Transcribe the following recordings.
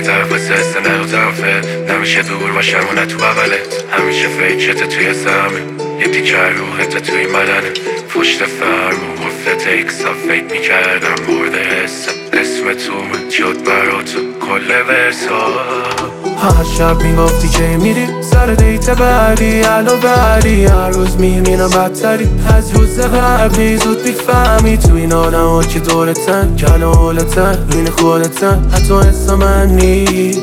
طرف سست نه دو طرفه، نمیشه دور باشم و نه تو بغلت، همیشه فیکشت توی زمین، یه تیکه روحت توی بدنه، پشت فرم و غفلت اکسا فکر میکردم برده حسم، اسم تومه شد برا تو کل ورسا. هر شب میگفتی که میری سر دیت بعدی، الو بعدی هر روز میبینم بدتری از روز قبلی، زود میفهمی تو این آدم ها که دورتن کل و حالتن روین خودتن، حتی حسا من نی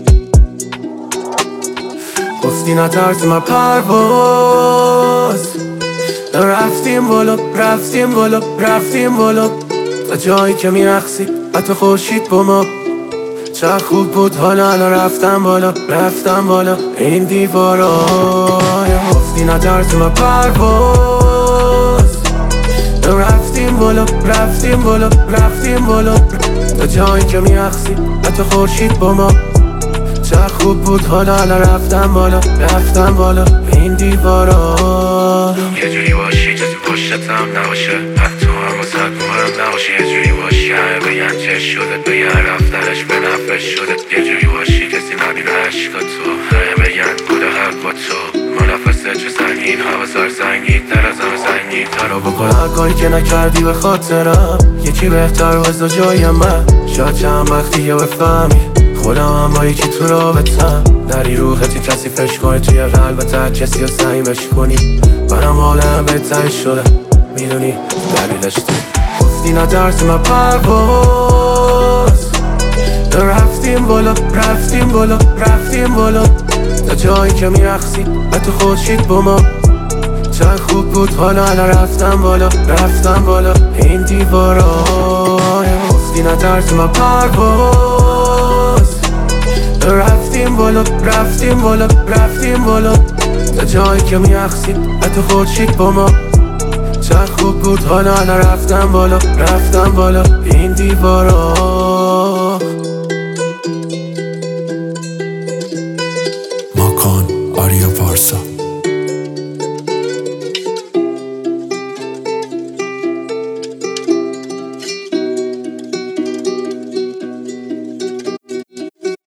گفتی نترسی من پرواز، رفتیم بالا رفتیم بالا رفتیم بالا تا جایی که میرخصی حتی خورشید با ما، چه خوب بود حالا الان رفتم بالا رفتم بالا این دیوارا، گفتی نترسی من پرواز، رفتیم بالا رفتیم بالا رفتیم بالا تا جایی که میرخصی حتی خورشید با ما، چه خوب بود حالا الان رفتم بالا رفتم بالا این دیوارا. یه جوری باشی که تو پشتم نباشه، حتی هم واسه مهم نباشه، یه جوری باشی همه بگن چه شده، به یه رفتنش به نفع شده، یه جوری باشی کسی ندیده عشقا تو، همه بگن بوده حق با تو، منفسه چه سنگین حواسار سنگین تر از همه سنگین تر رو بکن هر کاری که نکردی به خاطرم، یکی بهتر وزا جای من، شاید چند وقتی یه بفهمی خودم هم با یکی تو رابطم، نری روحتی کسی فش کنی توی قلبت، هر کسی رو سعیمش کنی برم حالم بهتر شده، میدونی دلیلش تو گفتی نترسی من پرواز، رفتیم بالا رفتیم بالا رفتیم بالا تا جایی که میرخصی حتی خورشید با ما، چه خوب بود حالا الان رفتم بالا رفتم بالا این دیوارا، گفتی نترسی من پرواز، رفتیم بالا رفتیم بالا رفتیم بالا تا جایی که میرخصی حتی خورشید با ما، چه خوب بود حالا الان رفتم بالا رفتم بالا این دیوارا. ماکان آریا پارسا.